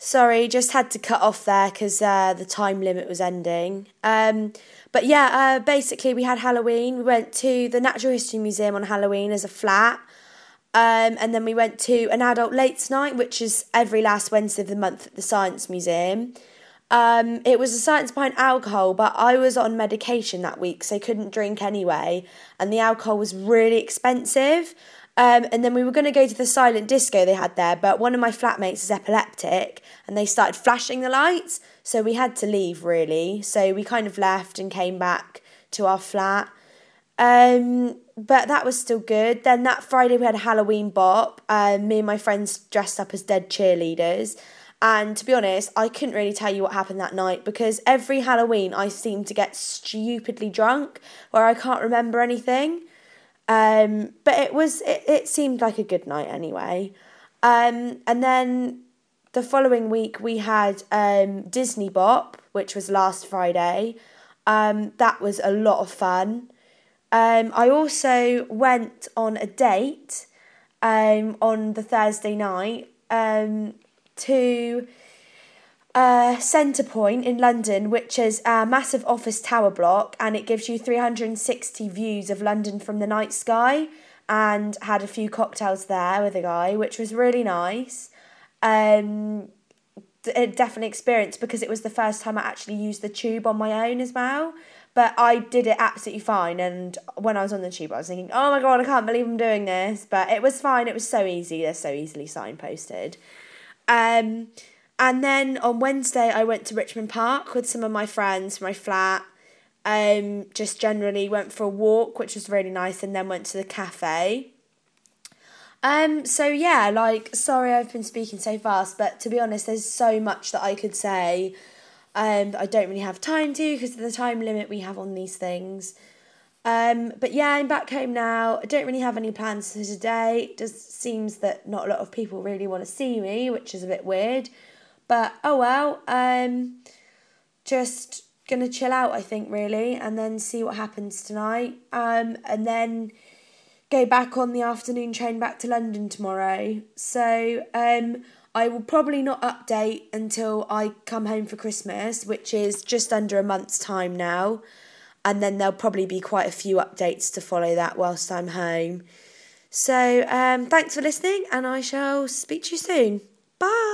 Sorry, just had to cut off there because the time limit was ending. But yeah, basically we had Halloween. We went to the Natural History Museum on Halloween as a flat. And then we went to an adult late night, which is every last Wednesday of the month at the Science Museum. It was the science behind alcohol, but I was on medication that week, so I couldn't drink anyway. And the alcohol was really expensive. And then we were going to go to the silent disco they had there, but one of my flatmates is epileptic and they started flashing the lights. So we had to leave, really. So we kind of left and came back to our flat. But that was still good. Then that Friday we had a Halloween bop. Me and my friends dressed up as dead cheerleaders. And to be honest, I couldn't really tell you what happened that night because every Halloween I seem to get stupidly drunk where I can't remember anything. But it seemed like a good night anyway. And then the following week we had Disney Bop, which was last Friday. That was a lot of fun. I also went on a date on the Thursday night to Centrepoint in London, which is a massive office tower block, and it gives you 360 views of London from the night sky, and had a few cocktails there with a guy, which was really nice. A definite experience because it was the first time I actually used the tube on my own as well. But I did it absolutely fine, and when I was on the tube I was thinking, oh my god, I can't believe I'm doing this. But it was fine, it was so easy, they're so easily signposted. And then on Wednesday I went to Richmond Park with some of my friends from my flat. Just generally went for a walk, which was really nice, and then went to the cafe. So yeah, sorry I've been speaking so fast, but to be honest, there's so much that I could say. That I don't really have time to because of the time limit we have on these things. But yeah, I'm back home now. I don't really have any plans for today. It just seems that not a lot of people really want to see me, which is a bit weird. But oh well, just gonna chill out, I think, really, and then see what happens tonight. And then go back on the afternoon train back to London tomorrow. So I will probably not update until I come home for Christmas, which is just under a month's time now. And then there'll probably be quite a few updates to follow that whilst I'm home. So thanks for listening, and I shall speak to you soon. Bye.